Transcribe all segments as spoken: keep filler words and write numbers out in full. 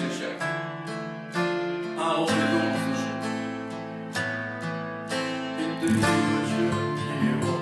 встречать. А он дома, слушай. И ты девочка, его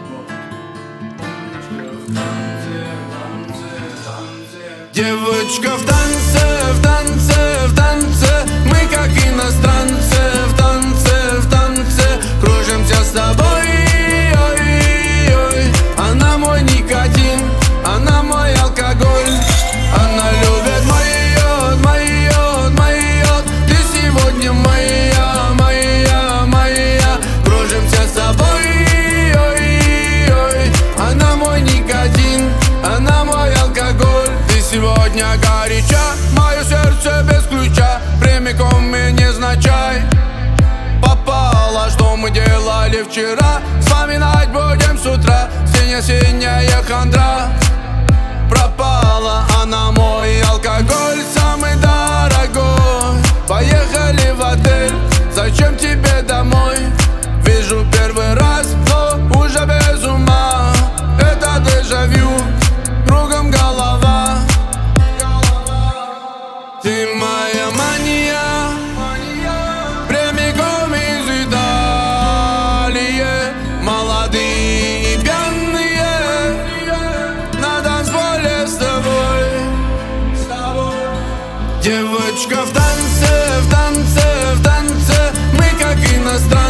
в танце, в танце, в танце. Девочка в танце, в танце, в танце. Мы как иностранцы, в танце, в танце. Кружимся с тобой, ой, ой. Она мой никотин, она мой алкоголь. Она любит мой йод, мой йод, мой йод. Ты сегодня моя, моя, моя. Кружимся с тобой, ой, ой. Она мой никотин, она мой алкоголь. Ты сегодня горяча, мое сердце без ключа. Прямиком и незначай попала, что мы делали вчера. Вспоминать будем с утра. Синяя-синяя хандра пропала. Она мой алкоголь, самый дорогой. Поехали в отель, зачем тебе домой? Вижу первый раз, но уже без ума. Это дежавю, кругом голова. Ты моя мания, прямиком из Италии. Молодые и пьяные на танцполе с тобой. Девочка в танце, в танце, в танце. Мы как иностранцы.